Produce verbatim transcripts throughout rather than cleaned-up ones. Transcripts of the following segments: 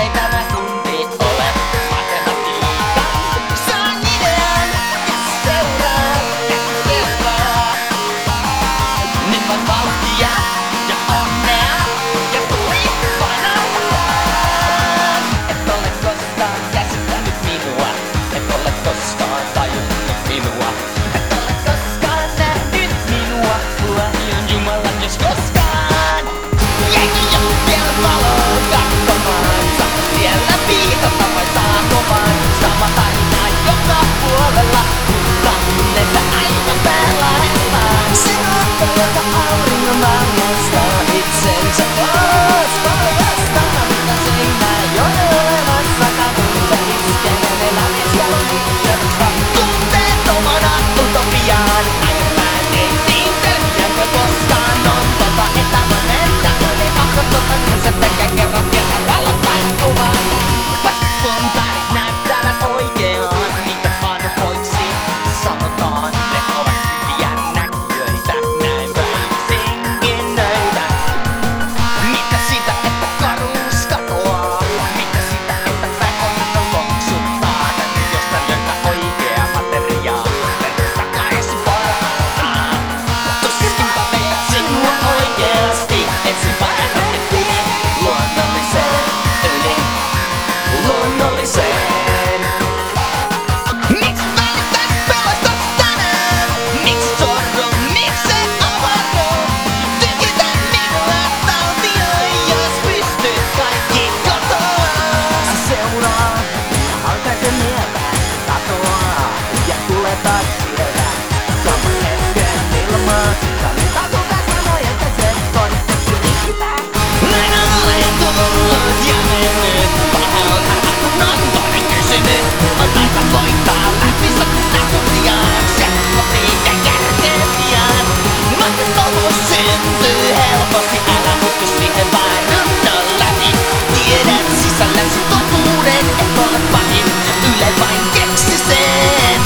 ei tämä tunti ole matematiikka. Saan idean ja seuraa, ja seuraa. Nyt on vauhtia ja onnea ja tuli painallaan. Et ole koskaan käsittänyt minua, et ole koskaan tajunnut minua. Et ole koskaan nähnyt minua, huomion Jumalan jos koskaan. Jengi jo vielä valoo katsomaansa, siellä piikata vai saako vaan sama tarina joka puolella. Kannessa aivan päälaillaan. Se aatto, joka auringon valmistaa itsensä pois. Paljastaa mitä seinää ei ole olemassa. Katunsa iskenen elämisiä liikketta. Tunteettomana utopiaan. Aivan ei selviäkö koskaan. On tota elämän entä oli mahdotonta. Kun se tekee kerran kerran valloittain kuvaa. Pakon värit näyttävät oikeaan. Niitä vanhoiksi sanotaan. Ne ovat hyviä näköitä. Näin väisinkin nöitä. Mitä sitä, että karuus katoaa? Mitä sitä, että väkonta loksuttaa? Täytyy jostain löytää oikea materiaali. Takaisin parhaillaan. Tuskinpa meitä sinua oikeasti. Ensin parannettiin luonnolliseen yli luonnolliseen. Miksi välittäis pelastat tänään? Miksi sorru? Miksi avaudu? Tykitä minua tautia, jos pystyt kaikki katoaa. Se seuraa, alkaa se mieltä katoaa ja tulee taas sieltä. Sama hetken ilmaa, tallentaa sanoja, että se todistettu liikitää. Näin olen tullut ja mennyt, paha on asunnon toinen kysymys. On aika voittaa läpi sotilakuliaan, se kotiin ja järkeen pian. Mahdottomuus syntyy helposti, älä usko siihen vaan runnolläni. Tiedät sisälläsi totuuden, et ole pahin, Yle vain keksi sen.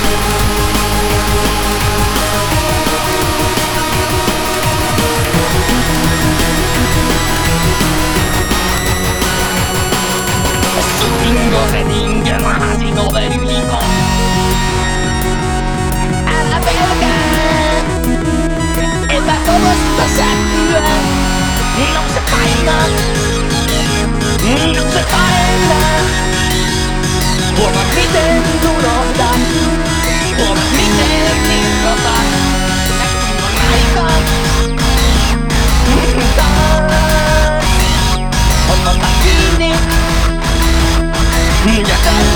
Suringo se ringe, mahasi ove yliko. Älä pelkää epätoivosta sähköä. Nouse painaa, nouse painaa. Huomaa miten unohdan, huomaa miten irrotan. Ja kun on aika taas, on ota kiinni ja